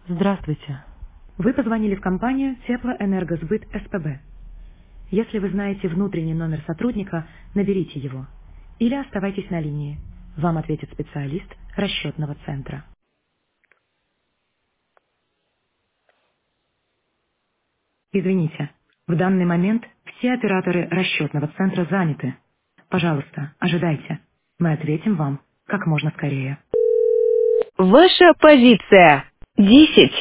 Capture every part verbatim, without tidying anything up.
Здравствуйте. Вы позвонили в компанию Теплоэнергосбыт СПБ. Если вы знаете внутренний номер сотрудника, наберите его. Или оставайтесь на линии. Вам ответит специалист расчетного центра. Извините, в данный момент все операторы расчетного центра заняты. Пожалуйста, ожидайте. Мы ответим вам как можно скорее. Ваша позиция. десять.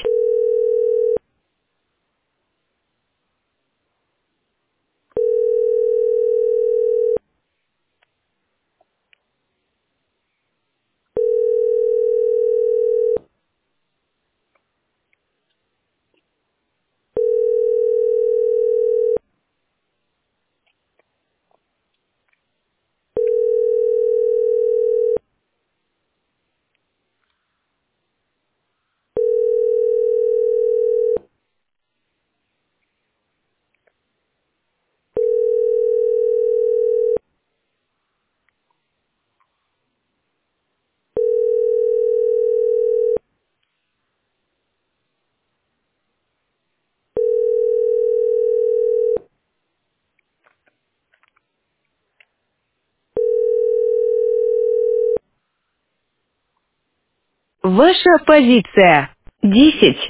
Ваша позиция. десять.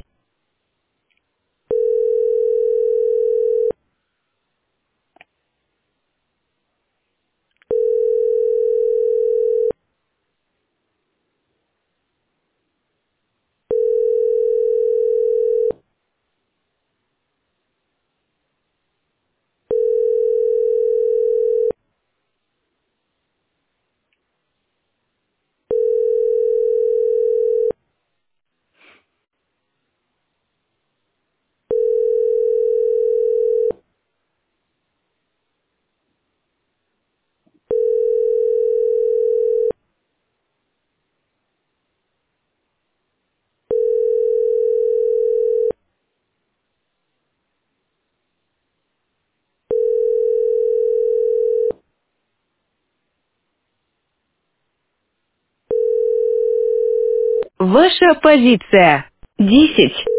Ваша позиция. десять.